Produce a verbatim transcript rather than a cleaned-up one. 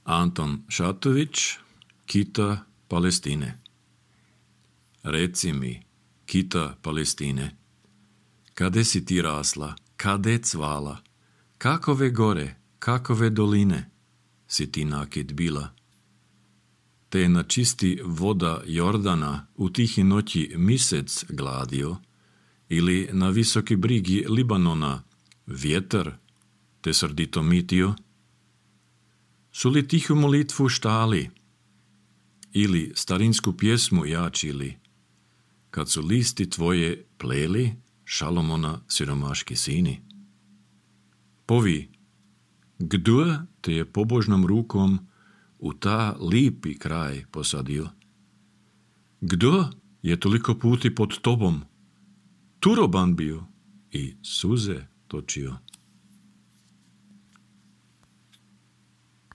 Anton Šatović, Kita Palestine. Reci mi, Kita Palestine, kade si ti rasla, kade cvala, kakove gore, kakove doline si ti nakit bila? Te na čisti voda Jordana u tihi noći misec gladio, ili na visoki brigi Libanona vjetar te srdito mitio? Su li tihu molitvu štali ili starinsku pjesmu jačili, kad su listi tvoje pleli Šalomona siromaški sini? Povi, kdo te je pobožnom rukom u ta lipi kraj posadio? Kdo je toliko puti pod tobom turoban bio i suze točio?